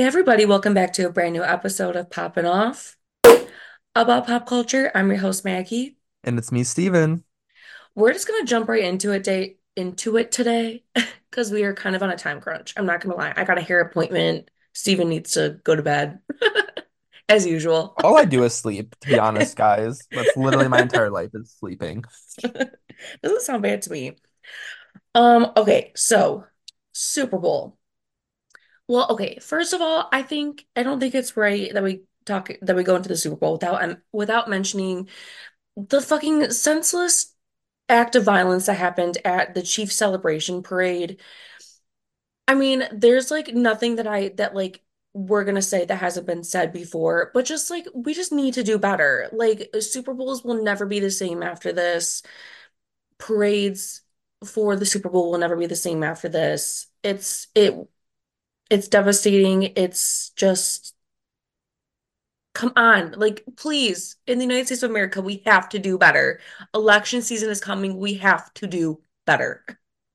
Hey everybody, welcome back to a brand new episode of Poppin' Off about pop culture. I'm your host Maggie. And it's me, Steven. We're just gonna jump right into it today because we are kind of on a time crunch. I'm not gonna lie. I got a hair appointment. Steven needs to go to bed as usual. All I do is sleep, to be honest, guys. That's literally my entire life is sleeping. Doesn't sound bad to me. Okay, so Super Bowl. Well, okay, first of all, I don't think it's right that we go into the Super Bowl without mentioning the fucking senseless act of violence that happened at the Chiefs celebration parade. I mean, there's like nothing that like we're gonna say that hasn't been said before, but just like we just need to do better. Like Super Bowls will never be the same after this. Parades for the Super Bowl will never be the same after this. It's devastating. It's just come on, like please, in the United States of America, we have to do better. Election season is coming. We have to do better.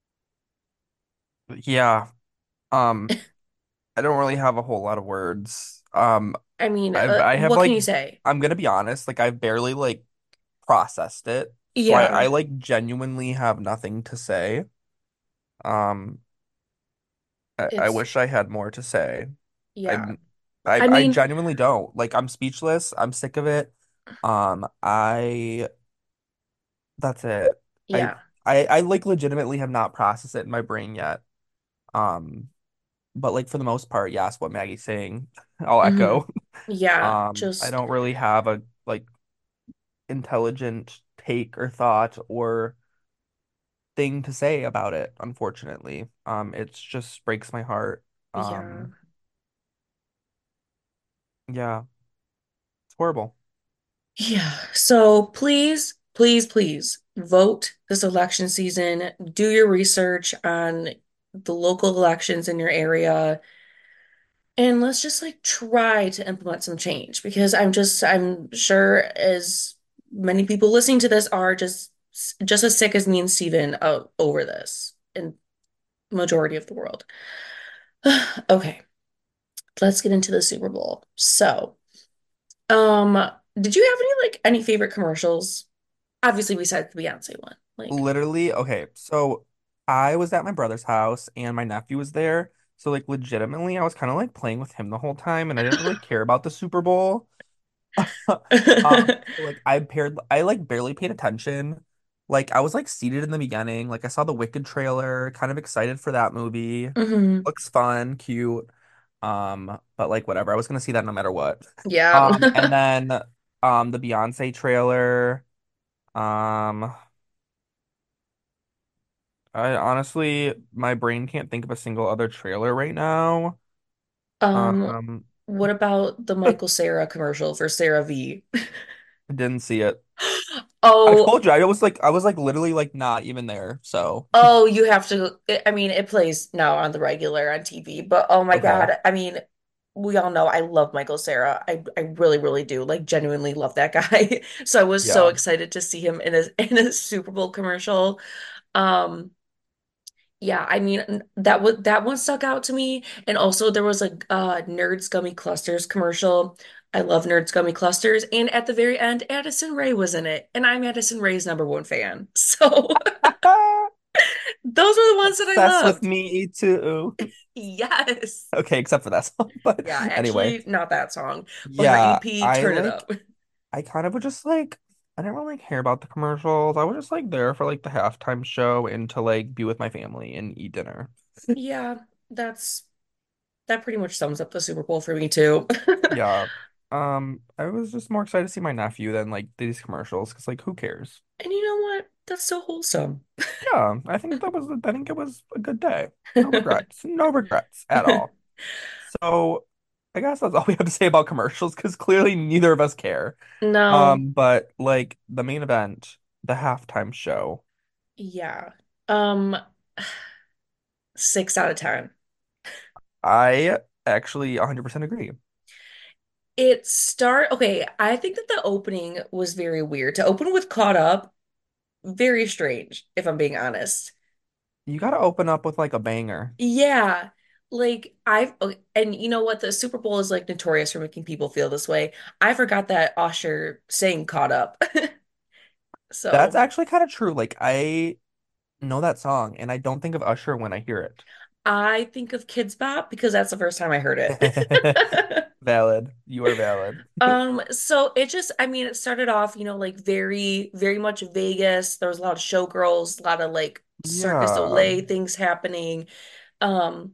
Yeah. Um, I don't really have a whole lot of words. I mean, I have what can like you say? I'm gonna be honest, like I've barely like processed it. So I Yeah, like genuinely have nothing to say. Um, I it's wish I had more to say. yeah. I'm I I mean, genuinely don't. Like I'm speechless. I'm sick of it. I that's it. I yeah. I like legitimately have not processed it in my brain yet. Um, but like for the most part, yes, what Maggie's saying, I'll Hmm. echo. Yeah, I just don't really have a like intelligent take or thought or thing to say about it, unfortunately. It's just breaks my heart. yeah. Um, yeah, it's horrible. Yeah. So please, please, please vote this election season. Do your research on the local elections in your area. And let's just like try to implement some change because I'm sure as many people listening to this are just as sick as me and Steven over this in majority of the world. Okay, let's get into the Super Bowl. So, um, did you have any favorite commercials? Obviously, besides the Beyonce one. Like, Literally, okay, so I was at my brother's house and my nephew was there. So like legitimately, I was kind of like playing with him the whole time and I didn't really care about the Super Bowl. Like I like barely paid attention. Like I was like seated in the beginning. Like I saw the Wicked trailer, kind of excited for that movie. hmm. Looks fun, cute. But like whatever. I was gonna see that no matter what. And Yeah. then the Beyonce trailer. Um, I honestly my brain can't think of a single other trailer right now. Um, Um, what about the Michael Cera commercial for CeraVe? didn't see it. I Oh, told you I was like literally like not even there. So oh, you have to. I mean, it plays now on the regular on TV, but oh my okay. God. I mean, we all know I love Michael Cera. I really, really do. Like, genuinely love that guy. So I was so Yeah. excited to see him in a Super Bowl commercial. Um, yeah, I mean that one stuck out to me. And also there was a Nerds Gummy Clusters commercial. I love Nerds Gummy Clusters. And at the very end, Addison Rae was in it. And I'm Addison Rae's number one fan. So those were the ones that I Obsessed with loved. me too. Yes. Okay, except for that song. But Yeah, anyway, actually, not that song, but her yeah, EP, Turn It Up. I kind of would just like I didn't really care about the commercials. I was just like there for like the halftime show and to like be with my family and eat dinner. Yeah, that's that pretty much sums up the Super Bowl for me too. Yeah. I was just more excited to see my nephew than like these commercials because like who cares? And you know what? That's so wholesome. Yeah, I think it was a good day. No regrets. No regrets at all. So I guess that's all we have to say about commercials because clearly neither of us care. No, But like the main event, the halftime show, yeah. Um, 6 out of 10. I actually 100% agree. Okay, I think that the opening was very weird. To open with Caught Up, very strange, if I'm being honest. You gotta open up with like a banger. Yeah. Like I've okay, and you know what? The Super Bowl is like notorious for making people feel this way. I forgot that Usher sang Caught Up. That's So actually kind of true. Like I know that song and I don't think of Usher when I hear I think of Kids Bop because that's the first time I heard it. it. Valid. You are valid. So it just, I mean, it started off, like very, very much Vegas. There was a lot of showgirls, a lot of like Circus Yeah. Olay things happening. Um,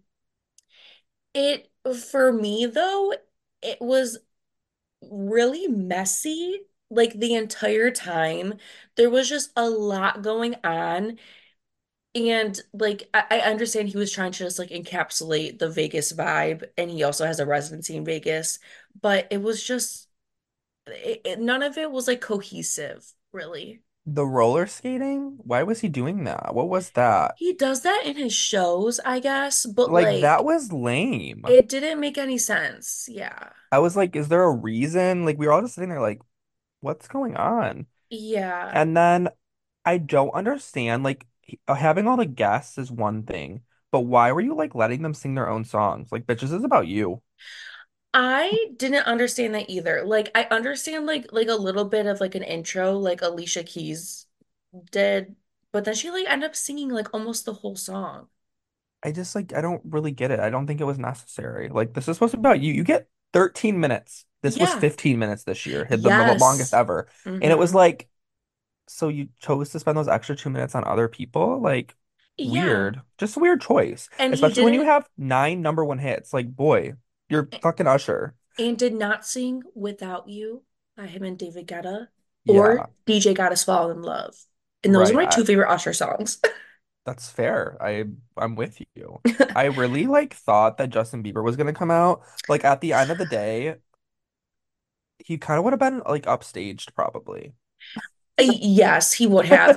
it for me though, it was really messy. Like the entire time, there was just a lot going on. And like I understand he was trying to just like encapsulate the Vegas vibe, and he also has a residency in Vegas, but it was just none of it was like cohesive, really. The roller skating? Why was he doing that? What was that? He does that in his shows, I guess, but Like that like was lame. it didn't make any sense. Yeah. I was like, is there a reason? Like we were all just sitting there like, what's going on? Yeah. And then I don't understand like having all the guests is one thing, but why were you like letting them sing their own songs? Like, bitch, this is about you. I didn't understand that either. Like I understand like a little bit of like an intro like Alicia Keys did, but then she like ended up singing like almost the whole song. I just like I don't really get it. I don't think it was necessary. Like this is supposed to be about you. You get 13 minutes. This was Yeah. 15 minutes this year, hit the longest Yes. ever. And it was Mm-hmm. like, so you chose to spend those extra 2 minutes on other people? Like Yeah. weird. Just a weird choice. And he Especially when you didn't have nine number one hits. Like, boy, you're fucking Usher. and did not sing Without You by him and David Guetta or Yeah, DJ Got Us Fall in Love. And those are right. my two favorite Usher songs. That's fair. I'm with you. I really like thought that Justin Bieber was gonna come out. Like at the end of the day, he kind of would have been like upstaged probably. Yes, he would have.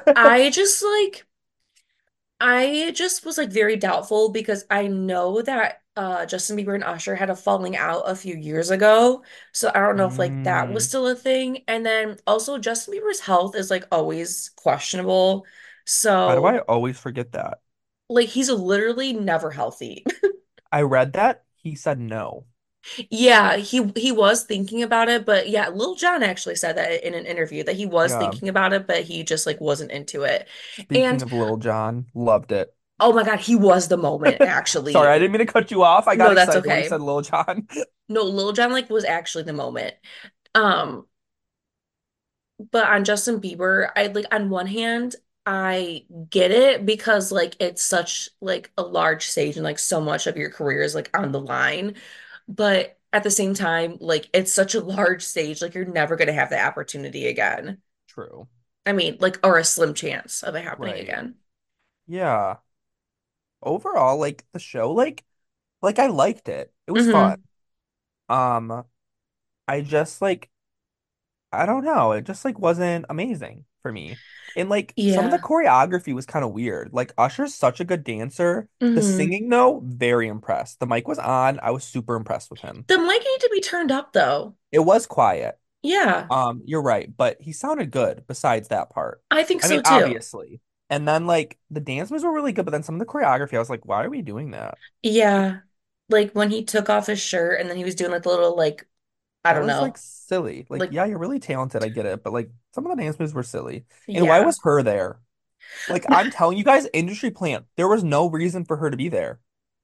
I just was like very doubtful because I know that Justin Bieber and Usher had a falling out a few years ago. So I don't know if like that was Mm, still a thing. And then also Justin Bieber's health is like always questionable. how do I So always forget that? like he's literally never healthy. I read that he said no. Yeah, he was thinking about it, but yeah, Lil Jon actually said that in an interview that he was Yeah. thinking about it, but he just like wasn't into it. Speaking And of Lil Jon, loved it. oh my God, he was the moment Sorry, actually. I didn't mean to cut you off. I got No, that's excited when you okay. said Lil Jon. No, Lil Jon like was actually the moment. Um, but on Justin Bieber, I like on one hand, I get it because like it's such like a large stage and like so much of your career is like on the line. But at the same time, like it's such a large stage, like you're never gonna have that opportunity again. True. I mean, like, or a slim chance of it happening Right. again. Yeah. Overall, like the show, like I liked it. It was fun. Hmm. Um, I just like I don't know. It just like wasn't amazing for me. And like some of the Yeah. choreography was kind of weird. Like Usher's such a good dancer. The Hmm. singing though, very impressed. The mic was on. I was super impressed with him. The mic need to be turned up though. It was quiet. Yeah, You're right, but he sounded good besides that part. I think I mean, so too. obviously. And then like the dance moves were really good, but then some of the choreography, I was like, why are we doing that? Yeah. Like when he took off his shirt and then he was doing like the little like I That don't was like know. silly. Like, Like yeah, you're really talented, I get it, but like some of the dance moves were silly. And why yeah. was her there? Like I'm telling you guys, industry plant, there was no reason for her to be there.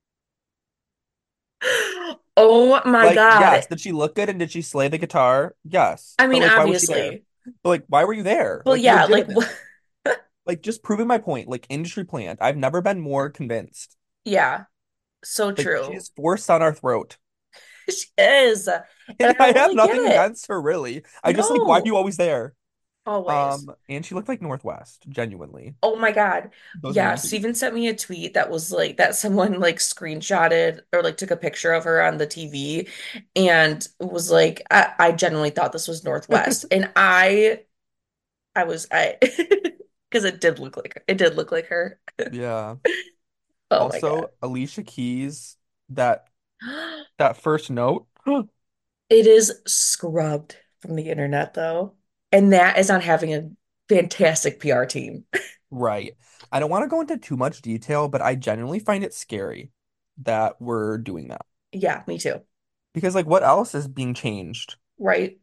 Oh my Like, God. yes, did she look good and did she slay the guitar? Yes. I But mean, like why was she there? obviously. But like why were you there? But Like yeah, like legitimately. Like just proving my point. Like industry plant. I've never been more convinced. yeah, so Like true. she's forced on our throat. She is. And I And I don't have really get nothing it. against her really. I just like why are No, you always there? always. And she looked like Northwest, genuinely. Oh my God. Those Yeah, nappy. Steven sent me a tweet that was like that someone like screenshotted or like took a picture of her on the TV and was like, I genuinely thought this was Northwest. And I was I because it did look like her. Yeah. Oh my God. Also, Alicia Keys, that that first note. It is scrubbed from the internet though. And that is on having a fantastic PR team. Right. I don't want to go into too much detail, but I genuinely find it scary. that we're doing that. Yeah, me too. Because like what else is being changed? Right?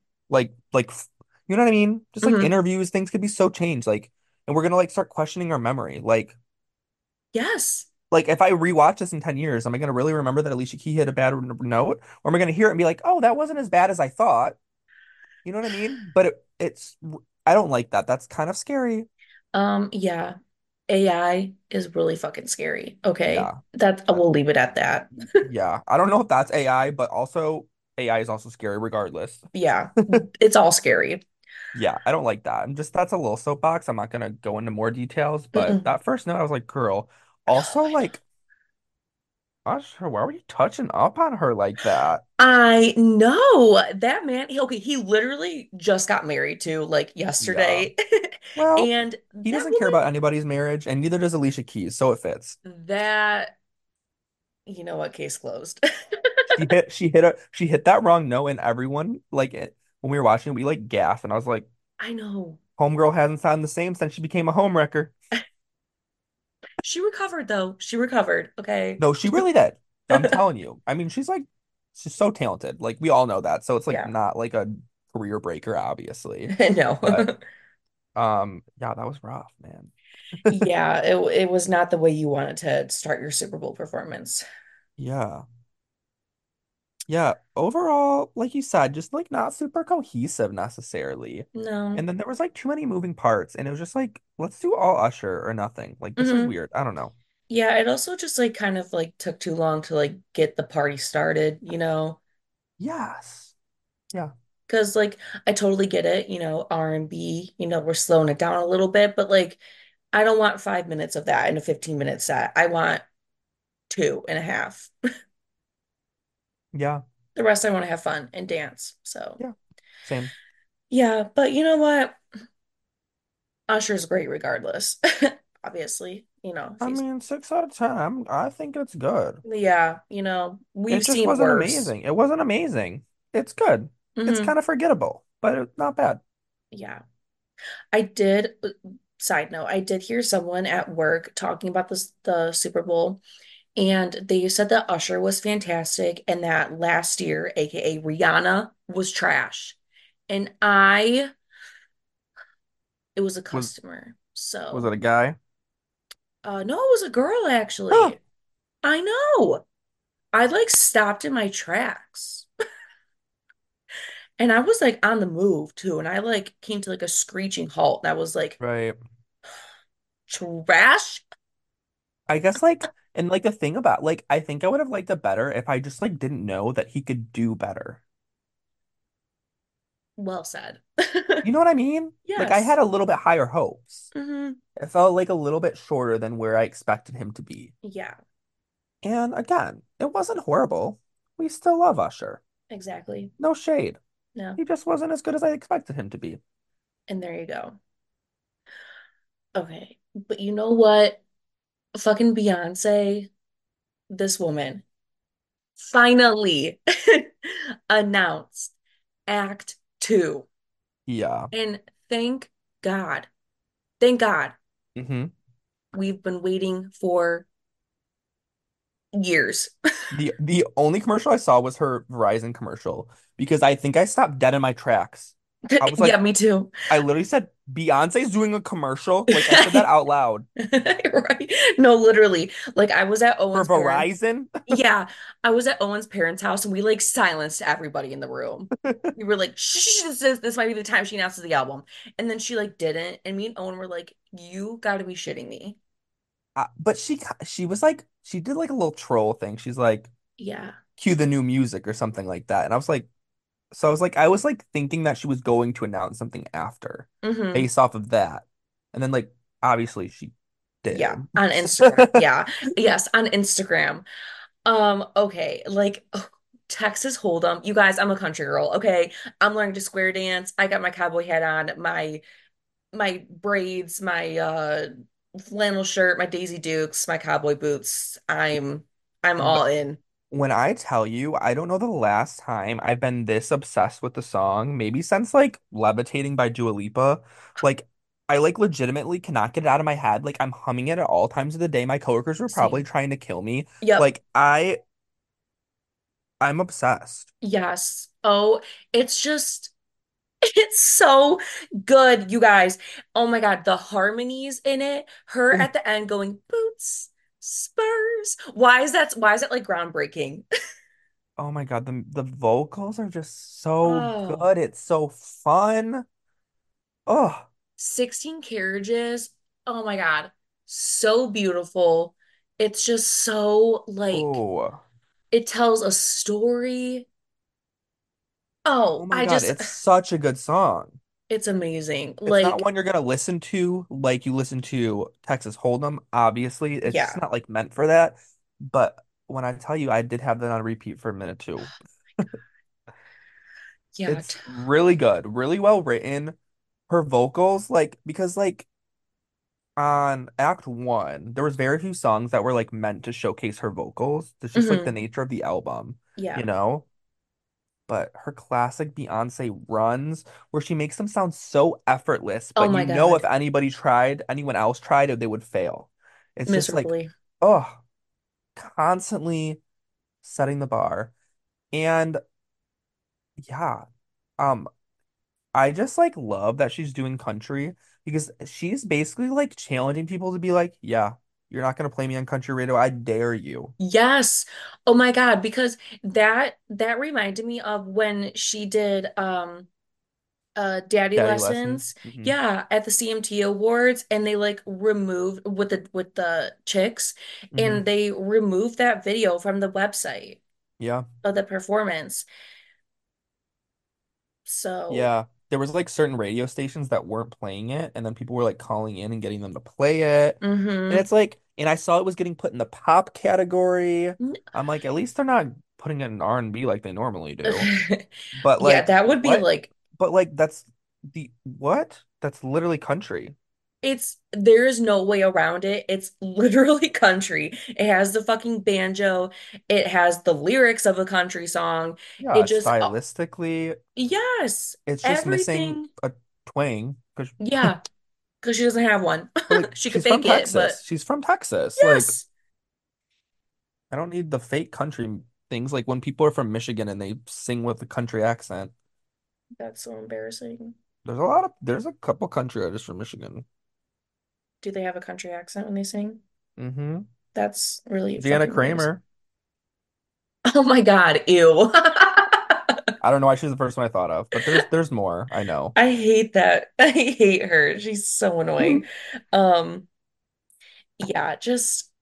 You know what I mean? Just like Hmm. interviews, things could be so changed. Like, and we're gonna like start questioning our memory. Yes. Like if I rewatch this in 10 years, am I gonna really remember that Alicia Key hit a bad note? Or am I gonna hear it and be like, oh, that wasn't as bad as I thought? You know what I mean? But I don't like that. That's kind of scary. Yeah. AI is really fucking scary. Okay. Yeah. That Uh, we'll leave it at that. yeah. I don't know if that's AI, but also AI is also scary regardless. Yeah. It's all scary. Yeah, I don't like that. That's a little soapbox. I'm not gonna go into more details, but Mm-mm. that first note, I was like, girl. Also, like, Usher, why were you touching up on her like that? I know that man. Okay, he literally just got married to like Yeah. yesterday. Well, And he that doesn't care woman, about anybody's marriage, and neither does Alicia Keys, so it fits. that, you know what, case closed. She hit that wrong note, and everyone when we were watching, we like gasped, and I was like, I know. "Homegirl hasn't sounded the same since she became a homewrecker." She recovered though. She recovered. Okay. No, she really did. I'm telling you. I mean, she's so talented. Like we all know that, so it's like Yeah. not like a career breaker, obviously. No. But yeah, that was rough, man. Yeah, it was not the way you wanted to start your Super Bowl performance. Yeah. Yeah, overall, like you said, just like not super cohesive necessarily. No. And then there was like too many moving parts, and it was just like, let's do all Usher or nothing. Like this is Hmm. weird. I don't know. Yeah, it also just like kind of like took too long to like get the party started, you know? Yes. Yeah. Because like I totally get it, R&B, we're slowing it down a little bit, but like I don't want 5 minutes of that in a 15-minute set. I want 2.5. Yeah. The rest I want to have fun and dance. So Yeah. Same. yeah, but you know what? Usher's great regardless. Obviously, if I he's mean, 6 out of 10. I think it's good. yeah, It we've just seen wasn't worse. amazing. It wasn't amazing. It's good. It's Hmm. kind of forgettable, but not bad. Yeah. I did, side note, I did hear someone at work talking about the Super Bowl, and they said that Usher was fantastic and that last year, aka Rihanna, was trash. And it was a Was customer. was it So, a guy? no, it was a girl Huh. actually. I know. I like stopped in my tracks. And I was like on the move too. And I like came to like a screeching halt. And I was like, Right. trash? I guess and like the thing about I think I would have liked it better if I just like didn't know that he could do better. Well said. You know what I mean? Like I Yes. had a little bit higher hopes. Hmm. It felt like a little bit shorter than where I expected him to be. Yeah, And again, it wasn't horrible. We still love Usher. exactly. No shade. No. He just wasn't as good as I expected him to be. And there you go. Okay. But you know what? Fucking Beyonce, this woman, finally announced Act Two. Yeah. And thank God, thank God, Hmm. we've been waiting for years. The only commercial I saw was her Verizon commercial because I think I stopped dead in my tracks. I was Yeah, like, me too. I literally said, Beyonce's doing a commercial. Like I said that out loud Right. No, literally. Like I was at for Owen's parents. Verizon. Yeah, I was at Owen's parents' house and we like silenced everybody in the room. We were like, shh, this might be the time she announces the album. And then she like didn't. And me and Owen were like, you gotta be shitting me. But she was like she did like a little troll thing. She's like, Yeah. cue the new music or something like that. And I was like thinking that she was going to announce something after Hmm. based off of that. And then like obviously she Yeah. did. On Instagram. Yeah. Yes, on Instagram. Okay, like Texas Hold'em. You guys, I'm a country girl, okay? I'm learning to square dance. I got my cowboy hat on, my braids, my flannel shirt, my Daisy Dukes, my cowboy boots. I'm all in. When I tell you, I don't know the last time I've been this obsessed with the song, maybe since like Levitating by Dua Lipa. Like I like legitimately cannot get it out of my head. Like I'm humming it at all times of the day. My coworkers were probably Same. trying to kill me. Yep. Like I'm obsessed. Yes. Oh, it's just it's so good, you guys. Oh my God, the harmonies in it, her at the end going boots, spurs. Why is that like groundbreaking? Oh my God, the vocals are just so Oh, good. It's so fun. Oh, 16 carriages. Oh my God. So beautiful. It's just so like oh, it tells a story. oh Oh, my God, it's such a good song. it's amazing. It's not Like, one you're gonna listen to like you listen to Texas Hold'em, obviously. It's just yeah. not like meant for that. But when I tell you I did have that on repeat for a minute too. Yeah. It's really good, really well written. Her vocals, like, because like on Act One, there was very few songs that were like meant to showcase her vocals. It's just like the Hmm. nature of the album, Yeah. you know? But her classic Beyonce runs, where she makes them sound so effortless, Oh but my you know if God. anybody tried, anyone else tried, they would fail. It's just like, Miserably. oh, constantly setting the bar. And yeah, um, I just like love that she's doing country because she's basically like challenging people to be like, yeah, you're not gonna play me on country radio. I dare you. Yes. Oh my God, because that reminded me of when she did Daddy Daddy lessons. Lessons. Yeah, at the CMT Awards and they like removed with the chicks Hmm. and they removed that video from the website Yeah. of the performance. So, Yeah. There was like certain radio stations that weren't playing it, and then people were like calling in and getting them to play it. And mm-hmm. it's like, and I saw it was getting put in the pop category. I'm like, at least they're not putting it in R&B like they normally do. But Yeah, like, that would be what? like But like, that's the what? That's literally country. there is no way around it. It's literally country. It has the fucking banjo. It has the lyrics of a country song. Yeah, It just stylistically, yes, it's just missing everything. a twang. 'Cause- Yeah, because she doesn't have one. But like, She could she's from fake it, but Texas. She's from Texas. Like, yes. I don't need the fake country things like when people are from Michigan and they sing with a country accent. That's so embarrassing. There's a couple country artists from Michigan. Do they have a country accent when they sing? Mm-hmm. That's really Jana fucking embarrassing. Kramer. Oh my God, ew. I don't know why she's the first one I thought of, but there's more. I know. I hate that. I hate her. She's so annoying. Um, yeah, just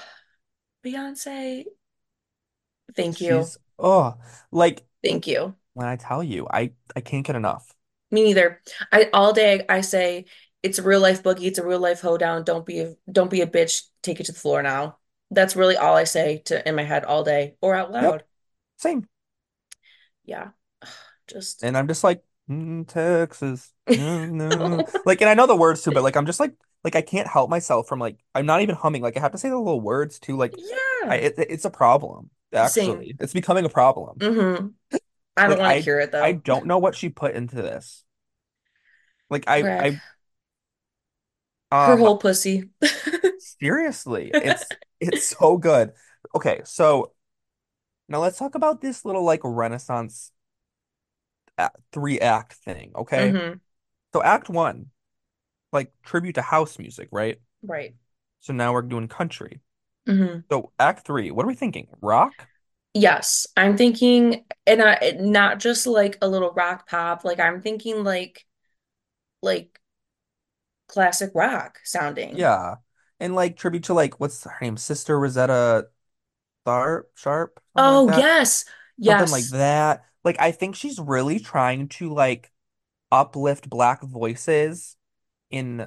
Beyonce, thank you. She's like Thank you. when I tell you, I can't get enough. Me neither. I all day I say it's a real life boogie, it's a real life hoedown. Don't be a bitch. Take it to the floor now. That's really all I say to in my head all day or out Yep, loud. same. Yeah. Just And I'm just like Texas, no, no. Like, and I know the words too, but like I'm just like I can't help myself from like I'm not even humming. Like I have to say the little words too. Like yeah. it's a problem Same. actually. It's becoming a problem. Hmm. I don't Like want to cure it I though. don't know what she put into this. Like Crack. I Her um whole pussy. seriously, it's so good. Okay, so now let's talk about this little like Renaissance three act thing. Okay, Hmm. so Act One, like tribute to house music, right? Right. So now we're doing country. Hmm. So Act Three, what are we thinking? Rock? Yes, I'm thinking, and not just like a little rock pop. Like I'm thinking like classic rock sounding. Yeah. And like tribute to like what's her name? Sister Rosetta Sharp, something like Oh, that. yes. Something like Yes. that. Like I think she's really trying to like uplift black voices in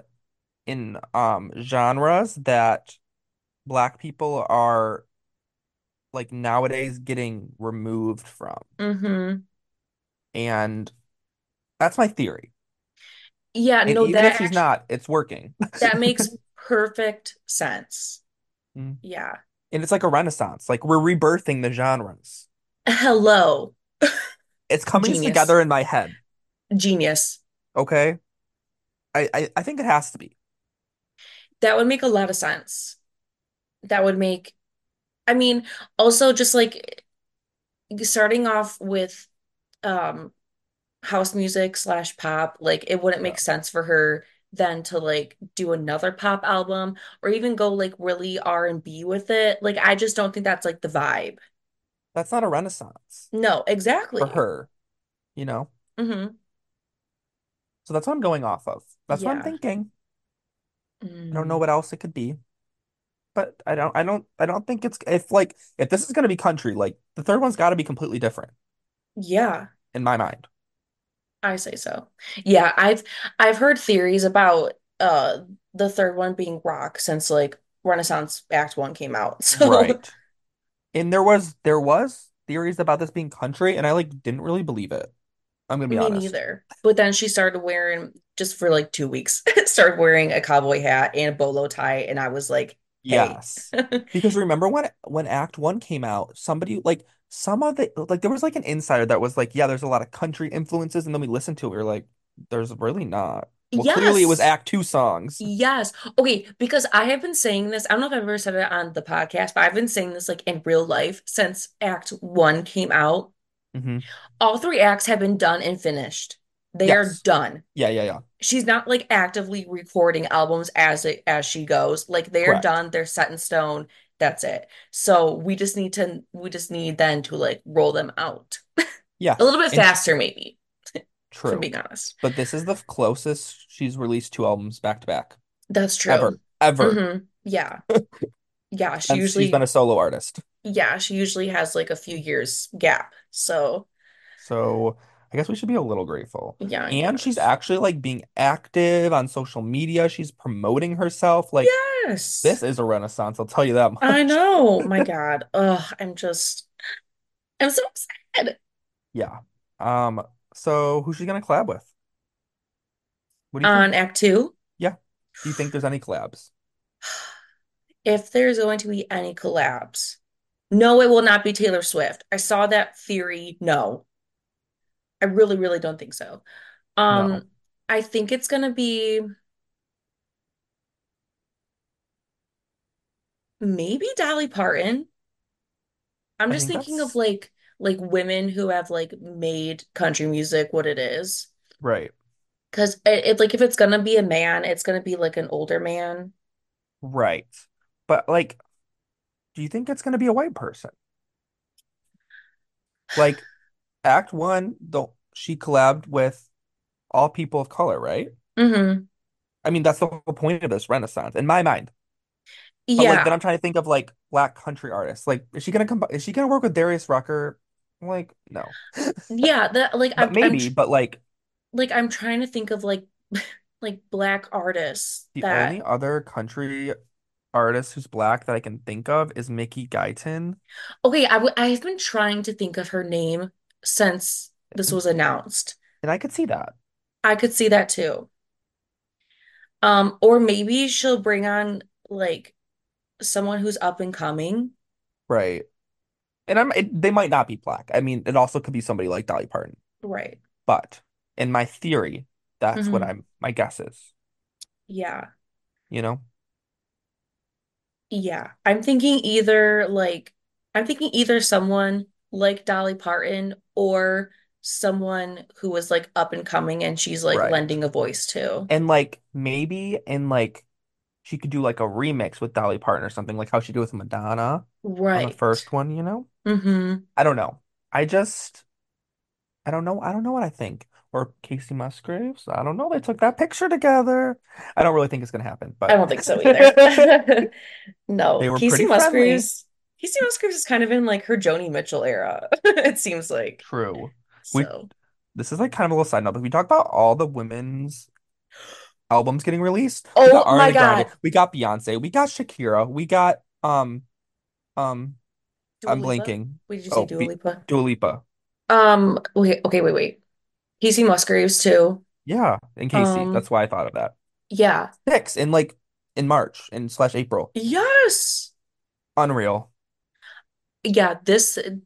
genres that black people are like nowadays getting removed from. Hmm. And that's my theory. Yeah, And no, even if she's not, it's working. that makes perfect sense. Mm. Yeah. And it's like a renaissance. Like we're rebirthing the genres. Hello. It's coming Genius. together in my head. Genius. Okay? I think it has to be. That would make a lot of sense. That would make, I mean, also just like starting off with um house music slash pop, like it wouldn't Yeah. make sense for her then to like do another pop album or even go like really R&B with it. Like I just don't think that's like the vibe. That's not a renaissance No, for exactly. her, you know? Hmm. So that's what I'm going off of. That's what I'm Yeah. thinking. I don't know Mm. what else it could be, but I don't think it's if this is gonna be country, like the third one's got to be completely different Yeah, in my mind. I say so. Yeah, I've heard theories about the third one being rock since like Renaissance Act 1 came out. So Right. And there was theories about this being country, and I like didn't really believe it. I'm gonna be me honest. neither. But then she started wearing just for like 2 weeks, started wearing a cowboy hat and a bolo tie, and I was like, hey. Yes. Because remember when Act One came out, somebody like some of the like there was like an insider that was like, yeah, there's a lot of country influences, and then we listened to it, we were like, there's really not. Well, clearly it was Yes. Act Two songs. Yes. Okay, because I have been saying this, I don't know if I've ever said it on the podcast, but I've been saying this like in real life since Act 1 came out. Hmm. All three acts have been done and finished. They are Yes. done. Yeah, yeah, yeah. She's not like actively recording albums as she goes. Like they're Correct. done, they're set in stone. That's it. So we just need then to like roll them out. A Yes. little bit And she, faster maybe, if I'm true. being honest. But this is the closest she's released two albums back to back That's true. ever. Ever. Yeah. Yeah, Since she's been a solo artist. she usually has like a few years gap. So, So I guess we should be a little grateful. yeah, I And she's guess. actually like being active on social media. She's promoting herself. Like Yes. this is a renaissance, I'll tell you that I much. know. My God. Ugh, I'm so excited. Yeah. Um, so who's she gonna collab with? What do you On think? Act 2, Yeah. Do you think there's any collabs? if there's going to be any collabs, no, it will not be Taylor Swift. I saw that theory. No, I really, really don't think so. No. Um, I think it's gonna be maybe Dolly Parton. I'm I just think thinking of that's like women who have like made country music what it is. right. Because like if it's gonna be a man, it's gonna be like an older man. Right. But like, do you think it's gonna be a white person? Like Act One, don't she collabed with all people of color, right? Hmm. I mean, that's the whole point of this Renaissance, in my mind. But like then Yeah. I'm trying to think of like black country artists. Like, is she gonna work with Darius Rucker? Like, no. Yeah, that like But maybe, but I'm trying to think of like like black artists the only that other country artist who's black that I can think of is Mickey Guyton. okay, I've been trying to think of her name since this was announced. And I could see that. I could see that too. Or maybe she'll bring on like someone who's up and coming. Right. And they might not be black. I mean, it also could be somebody like Dolly Parton. Right. But in my theory, that's what Hmm. my guess is, Yeah. you know? Yeah. I'm thinking either someone like Dolly Parton or someone who was like up and coming and she's like Right. lending a voice to. And like maybe in like she could do like a remix with Dolly Parton or something like how she did with Madonna on the Right. first one, you know? Hmm. I don't know. I just I don't know. I don't know what I think. Or Casey Musgraves. I don't know. They took that picture together. I don't really think it's gonna happen, I but don't think so either. they No, were pretty friendly. Casey Musgraves is kind of in like her Joni Mitchell era, it seems like. True. We So, This is like kind of a little side note, but we talk about all the women's albums getting released. We got oh my Ariana Grande, God, we got Beyonce, we got Shakira, we got um Dua I'm Lipa. blanking. What did you say, Oh, Dua Lipa? Dua Lipa. Okay, wait. Casey Musgraves too. Yeah, and Casey. Um, That's why I thought of that. yeah. Six in March in slash April. Yes. Unreal. Yeah,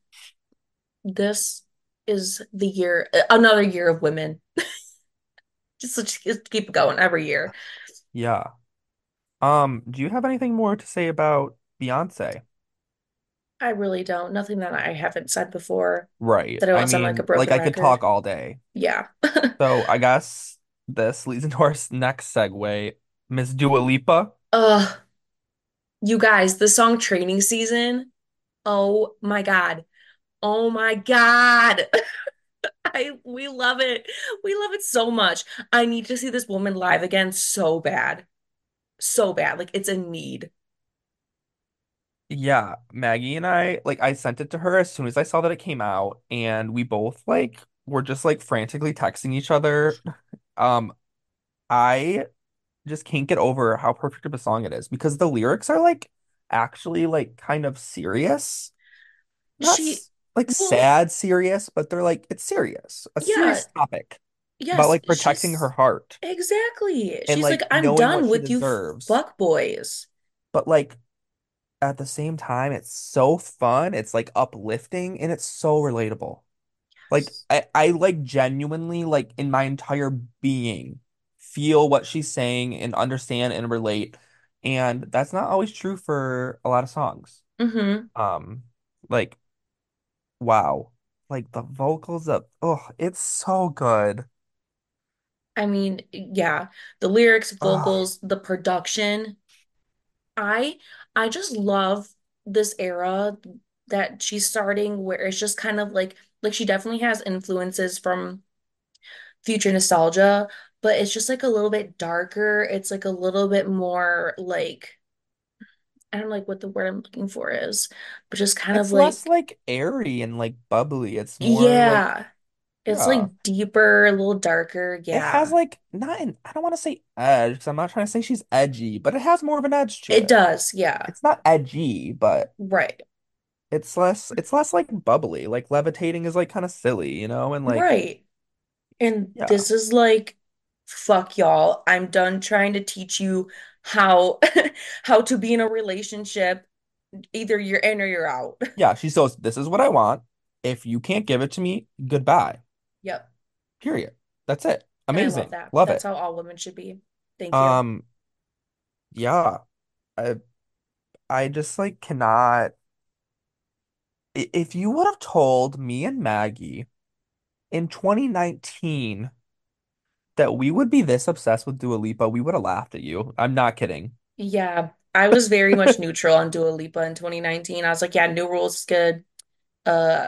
this is the year, another year of women. Just keep it going every year. Yeah. Do you have anything more to say about Beyonce? I really don't. Nothing that I haven't said before Right. that I I won't sound like a mean, like broken I could record. talk all day. Yeah. So I guess this leads into our next segue, Miss Dua Lipa. Ugh, you guys, the song Training Season. Oh my God. Oh my God. I we love it. We love it so much. I need to see this woman live again so bad. So bad. Like it's a need. Yeah, Maggie and I, like I sent it to her as soon as I saw that it came out, and we both like were just like frantically texting each other. Um, I just can't get over how perfect of a song it is because the lyrics are like actually like kind of serious. Not She, like well, sad serious, but they're like it's serious. A yeah, serious topic about yes, like protecting her heart exactly. and She's like, like I'm knowing what done she with you deserves. fuck boys. But like at the same time, it's so fun, it's like uplifting and it's so relatable. Like Yes. I like genuinely like in my entire being feel what she's saying and understand and relate. And that's not always true for a lot of songs. Mm-hmm. Um, like wow. Like the vocals of oh, it's so good. I mean, yeah, the lyrics, Oh, vocals, the production. I I just love this era that she's starting where it's just kind of like she definitely has influences from future nostalgia, but it's just like a little bit darker. It's like a little bit more like I don't know like what the word I'm looking for is, but just kind of it's less like like airy and like bubbly. It's more like yeah, it's yeah. like deeper, a little darker. It has Yeah. like not an I don't want to say edge because I'm not trying to say she's edgy, but it has more of an edge to It it. does. Yeah. It's not edgy, but Right. it's less like bubbly. Like levitating is like kind of silly, and like Right. And yeah. this is like, fuck y'all. I'm done trying to teach you how how to be in a relationship. Either you're in or you're out. Yeah, she says this is what I want. If you can't give it to me, goodbye. Yep. Period. That's it. And I love Amazing. that. Love That's it. how all women should be. Thank you. Um yeah, I I just like cannot if you would have told me and Maggie in 2019 that we would be this obsessed with Dua Lipa, we would have laughed at you. I'm not kidding. Yeah. I was very much neutral on Dua Lipa in 2019. I was like, yeah, New Rules is good. Uh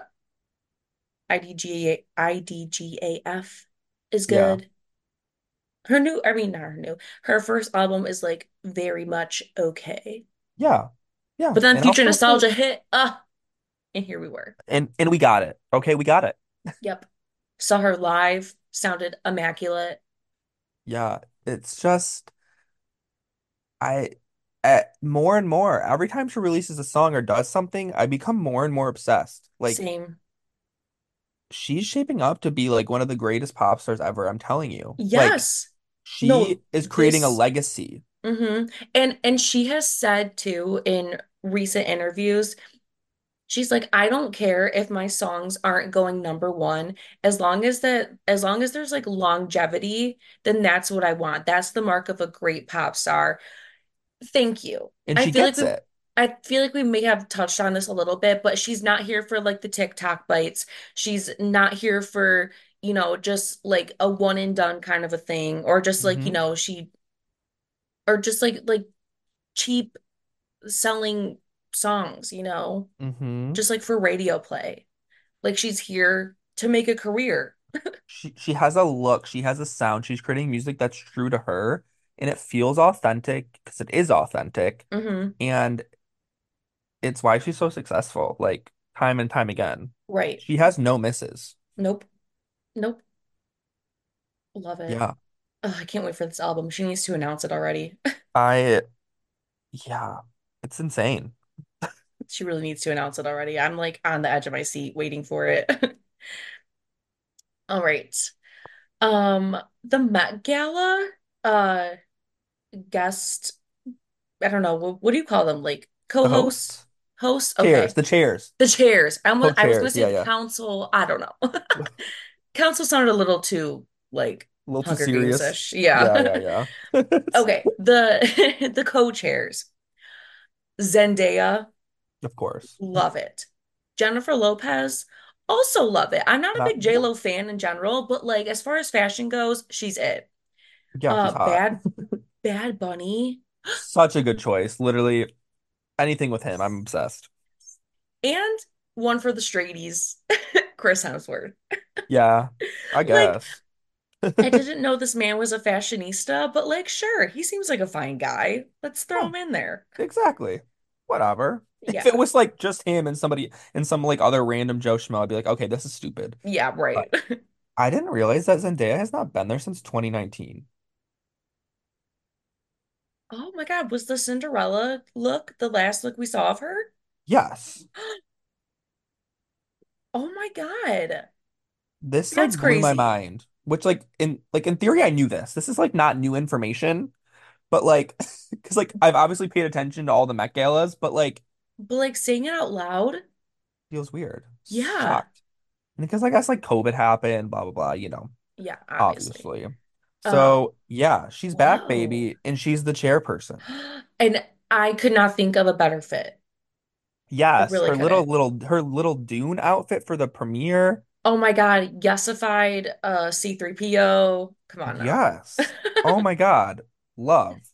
IDGAF is Yeah. good. Her new, I mean, not her new, her first album is like very much okay. Yeah. Yeah. But then And I'll Future still say Nostalgia hit, and here we were. and we got it. Okay, we got it. Yep. Saw her live, sounded immaculate. Yeah. It's just I more and more every time she releases a song or does something, I become more and more obsessed. Like Same. she's shaping up to be like one of the greatest pop stars ever, I'm telling you. Like Yes. No, she is creating a this, legacy. and she has said too in recent interviews, she's like, I don't care if my songs aren't going number one, as long as there's like longevity, then that's what I want. That's the mark of a great pop star. Thank you. And I she feel like gets we it. I feel like we may have touched on this a little bit, but she's not here for like the TikTok bites. She's not here for, just like a one and done kind of a thing, or just like, Hmm. or just like cheap selling songs, Hmm. just like for radio play. Like she's here to make a career. She has a look, she has a sound. She's creating music that's true to her and it feels authentic because it is authentic. Hmm. And it's why she's so successful, like time and time again. Right. She has no misses. Nope. Nope. Love it. Yeah. Ugh, I can't wait for this album. She needs to announce it already. I yeah, it's insane. She really needs to announce it already. I'm like on the edge of my seat waiting for it. All right. The Met Gala, uh, guest, I don't know, what do you call them? Like The co-hosts? hosts, Hosts? chairs, Okay. the chairs, The chairs. I was gonna co-chairs. say Yeah, the yeah. council. I don't know. Council sounded a little too like A little too Hunger serious. Games-ish. Yeah, Yeah. yeah, yeah. Okay, the the co-chairs. Zendaya, Of course. love it. Jennifer Lopez, also love it. I'm not a Not big yeah. J-Lo fan in general, but like as far as fashion goes, she's it. Yeah, she's hot. Bad Bunny Such a good choice. Literally anything with him, I'm obsessed. and one for the straighties, Chris Hemsworth. Yeah, I Like, guess. I didn't know this man was a fashionista, but like, sure, he seems like a fine guy. Let's throw Yeah, him in there. exactly. Whatever. If it Yeah. was like just him and somebody and some like other random Joe Schmo, I'd be like, okay, this is stupid. Yeah, right. But I didn't realize that Zendaya has not been there since 2019. Oh my God, was the Cinderella look the last look we saw of her? Yes. Oh my God. This That's like blew my crazy. mind. Which like in theory I knew this. This is like not new information, but like because like I've obviously paid attention to all the Met galas, but like But like saying it out loud, feels weird. yeah. Shocked. And because I guess like COVID happened, blah blah blah. Yeah, obviously. Obviously. Um, So yeah, she's back, Whoa. baby, and she's the chairperson. And I could not think of a better fit. I Yes, really couldn't. her little Dune outfit for the premiere. Oh my God, yesified C3PO. Come on now. Yes. Oh my God. Love.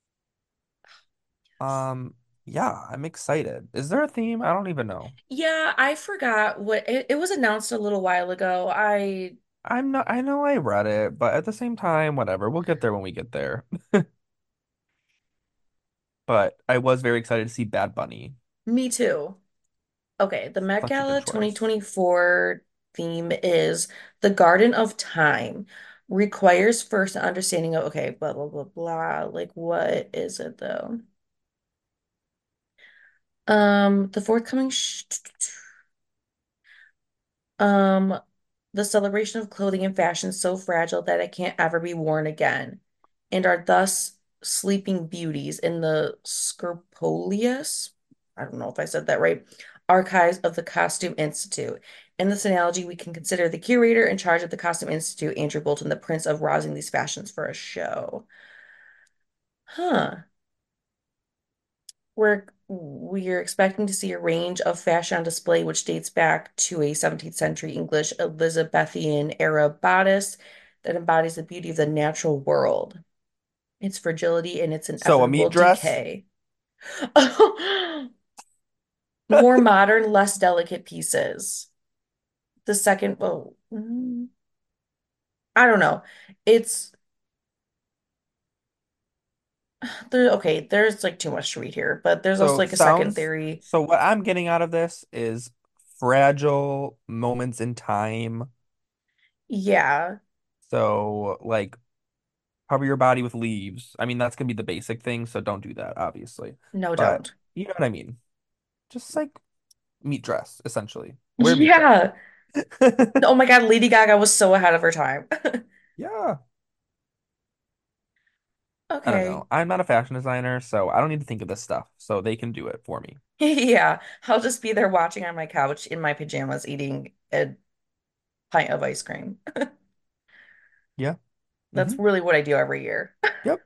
Um, yeah, I'm excited. Is there a theme? I don't even know. Yeah, I forgot what it was announced a little while ago. I know I read it, but at the same time, whatever. We'll get there when we get there. But I was very excited to see Bad Bunny. Me too. Okay, the Met Such a good Gala choice. 2024 theme is the Garden of Time. Requires first an understanding of, okay, blah, blah, blah, blah. Like, what is it though? The forthcoming um the celebration of clothing and fashion so fragile that it can't ever be worn again, and are thus sleeping beauties in the Scopolius, I don't know if I said that right, archives of the Costume Institute. In this analogy, we can consider the curator in charge of the Costume Institute, Andrew Bolton, the prince of rousing these fashions for a show. Huh. We're expecting to see a range of fashion on display which dates back to a 17th century English Elizabethan era bodice that embodies the beauty of the natural world, its fragility, and its So a meat inevitable dress. decay. More modern, less delicate pieces. The second, oh, I don't know. It's there. Okay, there's like too much to read here, but there's also So like a second sounds theory. so what I'm getting out of this is fragile moments in time. Yeah, So like cover your body with leaves. I mean, that's gonna be the basic thing, so don't do that, obviously. no, But don't. you know what I mean. Just like meat dress, essentially. Wear meat dress. Yeah. Oh my God, Lady Gaga was so ahead of her time. Yeah. I don't Okay. know. I'm not a fashion designer, so I don't need to think of this stuff. So they can do it for me. Yeah, I'll just be there watching on my couch in my pajamas eating a pint of ice cream. Yeah. That's Hmm. really what I do every year. Yep.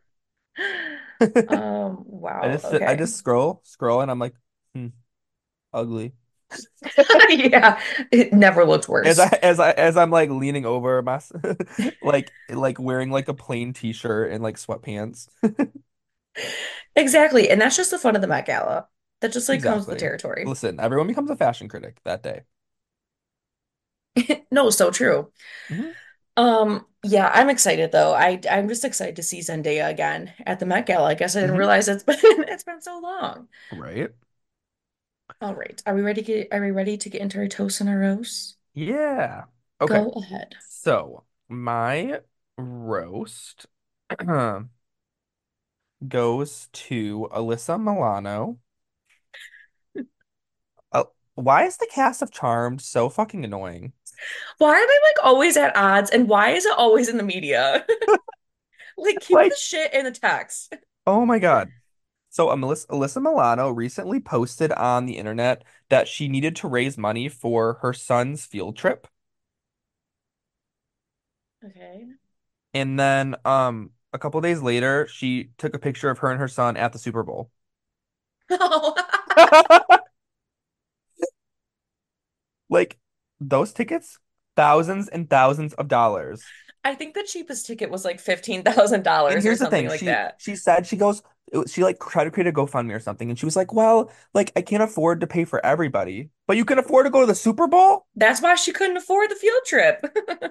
Wow. I Okay. just scroll, and I'm like, hmm, ugly. Yeah, it never looked worse. As I'm like leaning over my like wearing like a plain t-shirt and like sweatpants. Exactly. And that's just the fun of the Met Gala. That just like comes with the Exactly. territory. Listen, everyone becomes a fashion critic that day. No, so true. Hmm. Yeah, I'm excited though. I'm just excited to see Zendaya again at the Met Gala. I guess I didn't Hmm. realize it's been so long. Right? All right. Are we ready to get into our toast and our roast? Yeah. Okay. Go ahead. So my roast goes to Alyssa Milano. Uh, why is the cast of Charmed so fucking annoying? Why are they like always at odds and why is it always in the media? Like keep the Like, shit in the text. oh my God. So Alyssa Milano recently posted on the internet that she needed to raise money for her son's field trip. Okay. And then a couple days later, she took a picture of her and her son at the Super Bowl. No. Like those tickets, thousands and thousands of dollars. I think the cheapest ticket was like And $15,000 or here's the something thing, like that. she said she goes she like tried to create a GoFundMe or something, and she was like, "Well, like I can't afford to pay for everybody, but you can afford to go to the Super Bowl." That's why she couldn't afford the field trip.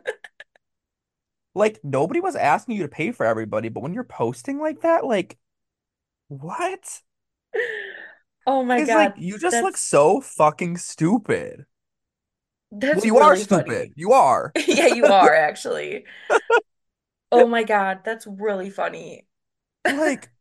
Like nobody was asking you to pay for everybody, but when you're posting like that, like what? Oh my It's like God. you just look That's so fucking stupid. that's Well, you are really stupid. funny. You are. Yeah, you are actually. Oh my God, that's really funny. Like,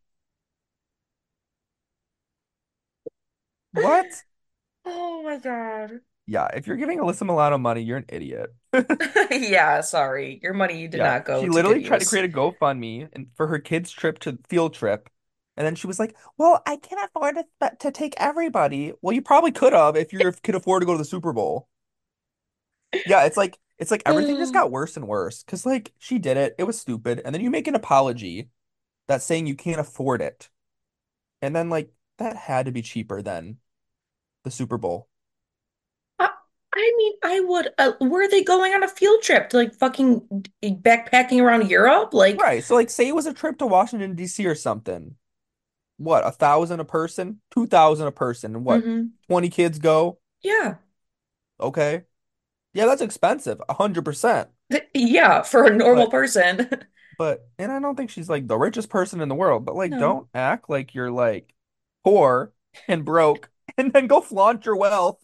what? Oh my God. Yeah, if you're giving Alyssa Milano money, you're an idiot. Yeah, sorry. Your money did Yeah, not go she to good literally tried to use. create a GoFundMe and for her kids' trip to field trip. And then she was like, "Well, I can't afford to take everybody." Well, you probably could have if you could afford to go to the Super Bowl. Yeah, it's like everything just got worse and worse because like she did it, it was stupid, and then you make an apology that's saying you can't afford it, and then like that had to be cheaper than the Super Bowl. I, I mean, I would. Were they going on a field trip to like fucking backpacking around Europe? Like, Right. So like say it was a trip to Washington DC or something. What, 1,000 a person? 2,000 a person. And what? hmm 20 kids go? Yeah. Okay. Yeah, that's expensive. 100%. Yeah, for a normal But person. and I don't think she's like the richest person in the world, but like No. don't act like you're like poor and broke and then go flaunt your wealth.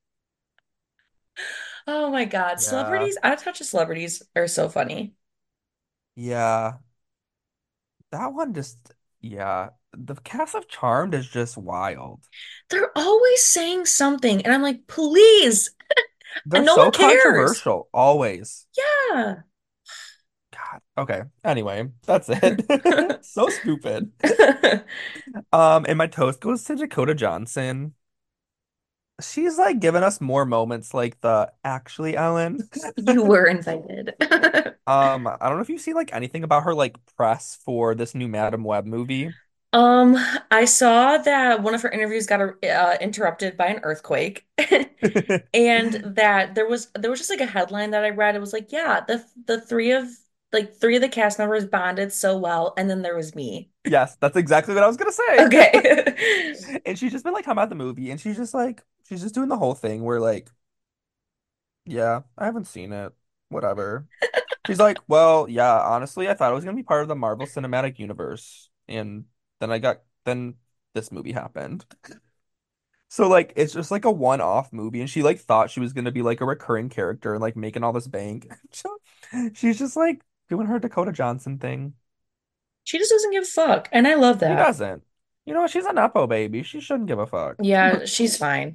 Oh my God. Yeah. Celebrities, out of touch of celebrities are so funny. Yeah. That one just yeah. The cast of Charmed is just wild. They're always saying something, and I'm like, please. They're And no so one cares. controversial always. Yeah. God. Okay. Anyway, that's it. So stupid. And my toast goes to Dakota Johnson. She's like giving us more moments like the actually Ellen. You were invited. I don't know if you see like anything about her like press for this new Madam Web movie. Um, I saw that one of her interviews got interrupted by an earthquake, and that there was just like a headline that I read. It was like, yeah, the three of the cast members bonded so well, and then there was me. Yes, that's exactly what I was gonna say. Okay. And she's just been like talking about the movie, and she's just like she's just doing the whole thing where like, yeah, I haven't seen it. Whatever. She's like, well, yeah, honestly, I thought it was gonna be part of the Marvel Cinematic Universe, and then this movie happened. So like it's just like a one-off movie, and she like thought she was gonna be like a recurring character and like making all this bank. So she's just like doing her Dakota Johnson thing. She just doesn't give a fuck, and I love She that. doesn't. You know, she's a Nepo baby. She shouldn't give a fuck. Yeah, she's fine.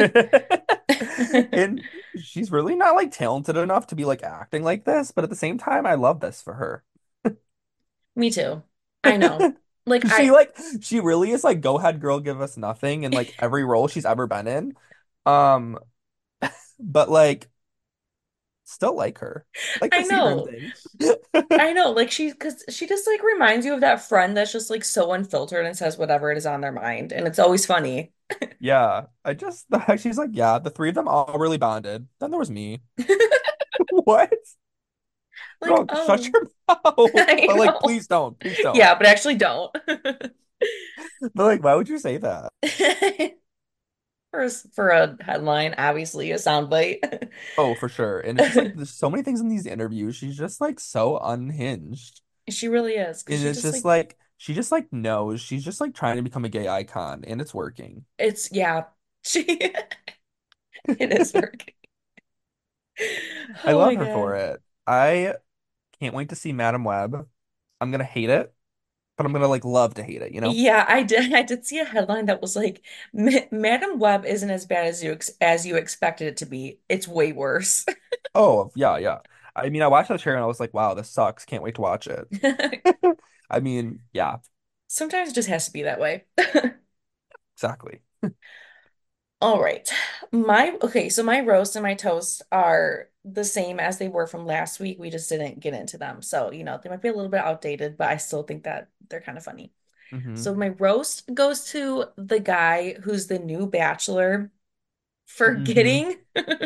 And she's really not like talented enough to be like acting like this, but at the same time, I love this for her. Me too. I know. Like She like she really is like go ahead girl, give us nothing in like every role she's ever been in. Um, but like still like her. Like I the Seagram know. thing. I know. Like because she just like reminds you of that friend that's just like so unfiltered and says whatever it is on their mind, and it's always funny. Yeah. I just she's like, yeah, the three of them all really bonded. Then there was me. What? Like, Girl, shut oh, your mouth. I But like, know. please don't. Please don't. Yeah, but actually don't. But like, why would you say that? For a headline, obviously a soundbite. Oh, for sure. And it's just like there's so many things in these interviews. She's just like so unhinged. She really is because And she it's just just like like she just like knows she's just like trying to become a gay icon and it's working. it's yeah. She it is working. I Oh love my her for God. it. I can't wait to see Madam Web. I'm gonna hate it, but I'm gonna like love to hate it, you know? Yeah, I did see a headline that was like, Madam Web isn't as bad as you expected it to be. It's way worse." Oh, yeah, yeah. I mean, I watched the trailer and I was like, wow, this sucks. Can't wait to watch it. I mean, yeah, Sometimes it just has to be that way. exactly. All right. So my roast and my toast are the same as they were from last week. We just didn't get into them. So, they might be a little bit outdated, but I still think that they're kind of funny. Hmm. So my roast goes to the guy who's the new bachelor for Hmm. getting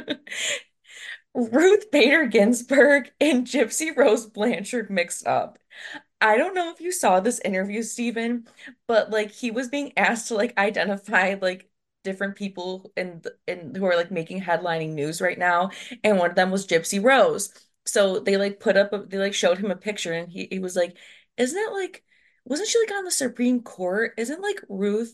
Ruth Bader Ginsburg and Gypsy Rose Blanchard mixed up. I don't know if you saw this interview, Stephen, but like he was being asked to like identify like different people in who are like making headlining news right now, and one of them was Gypsy Rose. So they like showed him a picture, and he was like, "Isn't it like wasn't she like on the Supreme Court? Isn't like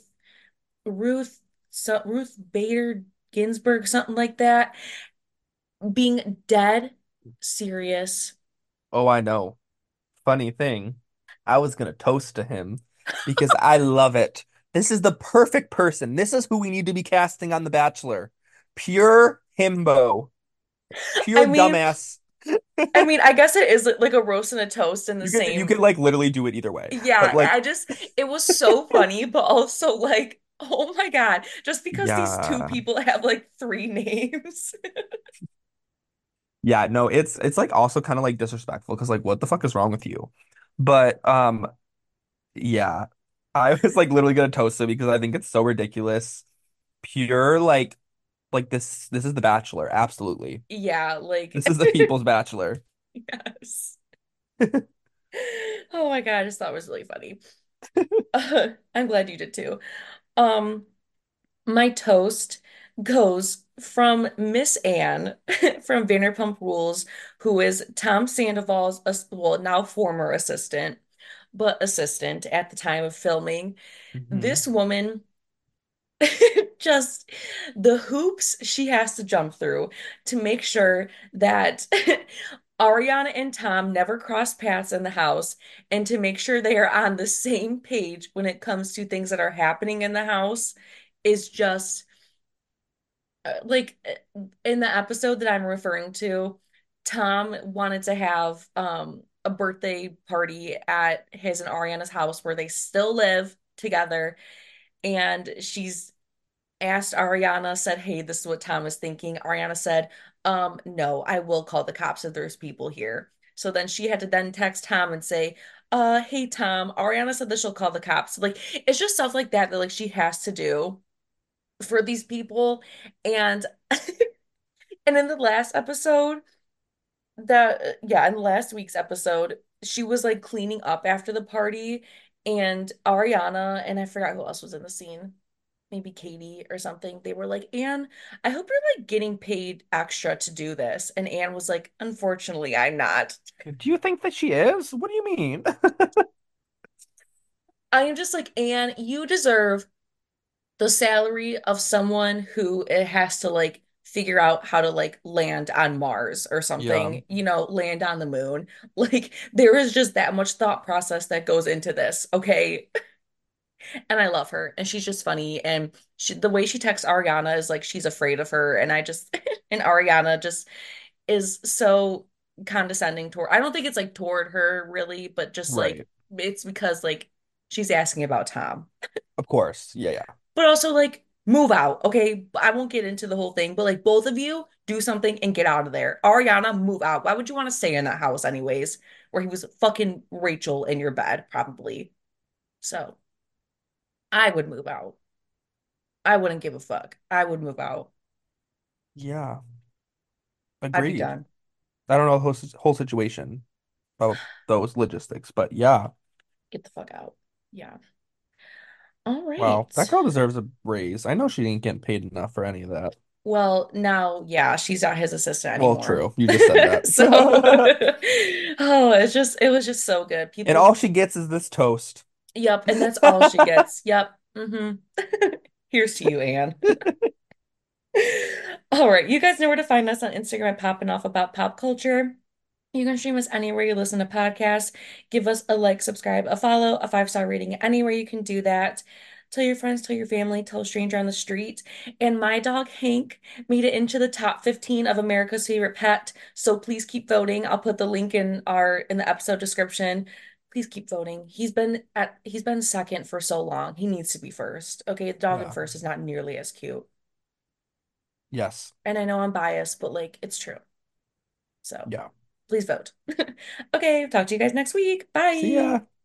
Ruth Bader Ginsburg something like that?" Being dead serious. Oh, I know. Funny thing, I was gonna toast to him because I love it. This is the perfect person. This is who we need to be casting on The Bachelor. Pure himbo. I Pure mean, dumbass. I guess it is like a roast and a toast in the You could same. like literally do it either way. But Yeah, like, it was so funny, but also like, oh my God, just because these two yeah. people have like three names. Yeah, no, it's like also kind of like disrespectful because like what the fuck is wrong with you? But yeah. I was like literally gonna toast it because I think it's so ridiculous. Pure like this is The Bachelor, absolutely. Yeah, like, This is the People's Bachelor. yes. Oh my God, I just thought it was really funny. I'm glad you did too. Um, my toast goes from Miss Anne from Vanderpump Rules, who is Tom Sandoval's, well, now former assistant, but assistant at the time of filming. Hmm. This woman, just the hoops she has to jump through to make sure that Ariana and Tom never cross paths in the house, and to make sure they are on the same page when it comes to things that are happening in the house is just in the episode that I'm referring to, Tom wanted to have a birthday party at his and Ariana's house where they still live together, and she's asked Ariana, said, "Hey, this is what Tom is thinking." Ariana said, no, I will call the cops if there's people here." So then she had to then text Tom and say, hey Tom, Ariana said that she'll call the cops. Like, it's just stuff like that that like she has to do for these people. And and in the last episode, in last week's episode, she was like cleaning up after the party, and Ariana and I forgot who else was in the scene, maybe Katie or something. They were like, "Anne, I hope you're like getting paid extra to do this." And Anne was like, "Unfortunately, I'm not." Do you think that she is? What do you mean? I am just like, "Anne, you deserve the salary of someone who it has to like figure out how to like land on Mars or Yeah, something, land on the moon." Like, there is just that much thought process that goes into this, okay? And I love her, and she's just funny, and the way she texts Ariana is like she's afraid of her, and I just and Ariana just is so condescending toward. I don't think it's like toward her really, but just like right. it's because like she's asking about Tom. Of course. Yeah, yeah. But also like move out, okay? I won't get into the whole thing, but like both of you do something and get out of there. Ariana, move out. Why would you want to stay in that house anyways, where he was fucking Rachel in your bed, probably? So I would move out. I wouldn't give a fuck. I would move out. Yeah. I'd be Agreed. done. I don't know the whole situation about those logistics, but yeah. Get the fuck out. Yeah. All Wow, that right. girl deserves a raise. I know she ain't getting paid enough for any of that. Well, now, yeah, she's not his assistant Well, anymore. true. You just said So, that. oh, it was just so good. And all People, she gets is this toast. yep, and that's all she gets. Yep. Here's to you, Anne. All right, you guys know where to find us on Instagram at Popping Off About Pop Culture. You can stream us anywhere you listen to podcasts. Give us a like, subscribe, a follow, a 5-star rating anywhere you can do that. Tell your friends, tell your family, tell a stranger on the street. And my dog Hank made it into the top 15 of America's favorite pet. So please keep voting. I'll put the link in the episode description. Please keep voting. He's been second for so long. He needs to be first. Okay, the dog in Yeah. first is not nearly as cute. Yes. And I know I'm biased, but like it's true. So Yeah. please vote. Okay, talk to you guys next week. See Bye. ya.